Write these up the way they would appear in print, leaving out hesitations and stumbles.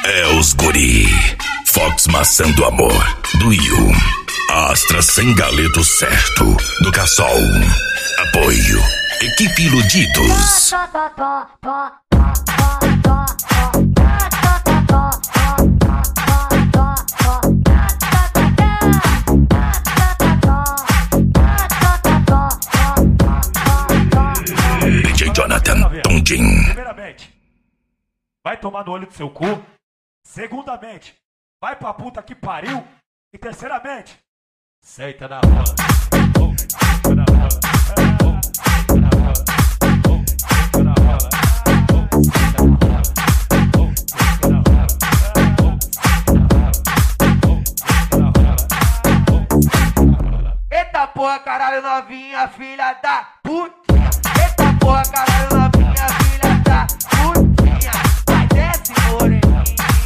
É os guri. Fox Maçã do Amor, do Yu. Astra sem galeto certo, do Cassol. Apoio, Equipe Iludidos. DJ Jonathan Tondin. Primeiramente, vai tomar no olho do seu cu. Segundamente, vai pra puta que pariu. E terceiramente, senta na rola. Senta na rola. Senta na rola. Senta na rola. Senta na rola. Eita porra, caralho, novinha, filha da putinha. Eita porra, caralho, novinha, filha da putinha. Vai, desce, moreninha.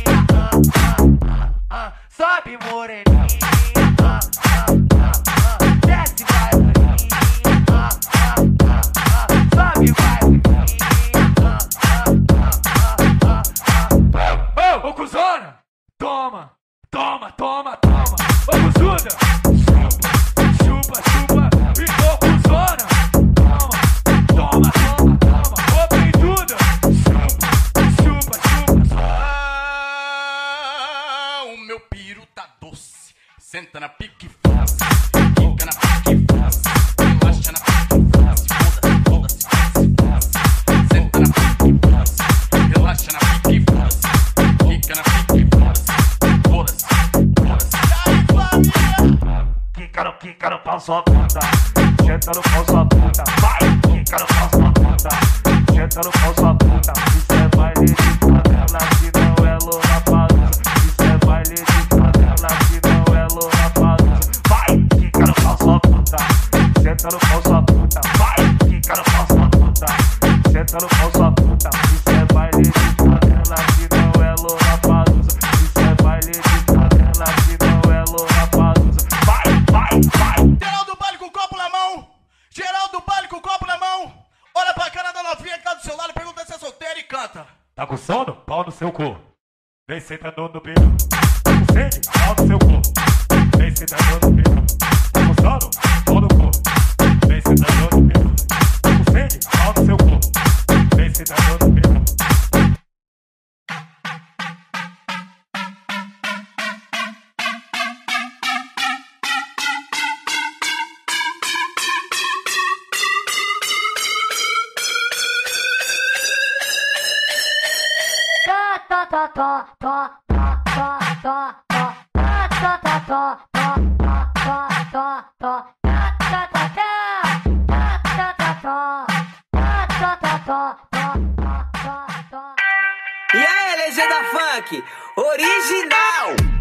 Sobe, moreninha. Desce, vai, moreninha. Sobe, vai, moreninha. Ô, cuzona! Toma, toma, toma, toma. Ô, cuzuda! Chupa, chupa, e ô, cuzona! Toma, toma, toma, toma. Ô, peituda! Chupa, chupa, chupa. O meu piru tá doce. Senta na pique fácil, fica na pique fácil, relaxa na pique fácil, foda-se, foda-se, fácil. Senta na pique fácil, relaxa na pique fácil, fica na pique fácil, foda-se, foda-se. Aí, família! Quica no pau sua puta. Senta no pau sua puta. Vai! Quica no pau sua puta. Senta no pau sua puta. Isso é baile de favela que não é Lola Palusa. Isso é baile de favela que não é Lola Palusa. Vai! Quica no pau sua puta. Senta no pau sua puta. Vai! Quica no pau sua puta. Senta no pau sua puta. Isso é baile de favela que não é Lola Palusa. Isso é baile de favela que não é Lola Palusa. Vai! Vai! Geral do baile com o copo na mão! Geral do baile com o copo na mão! Olha pra cara da novinha que tá do seu lado, pergunta se é solteira e canta! Tá com sono? Pau no seu cu. Vem sentando no peru. Tá com sede? Pau no seu cu. Vem sentando no peru. Tá com sono? Pau no cu. Vem sentando no peru. Tá com sede? Pau no seu cu. Vem sentando no peru. E aí, legenda funk, original!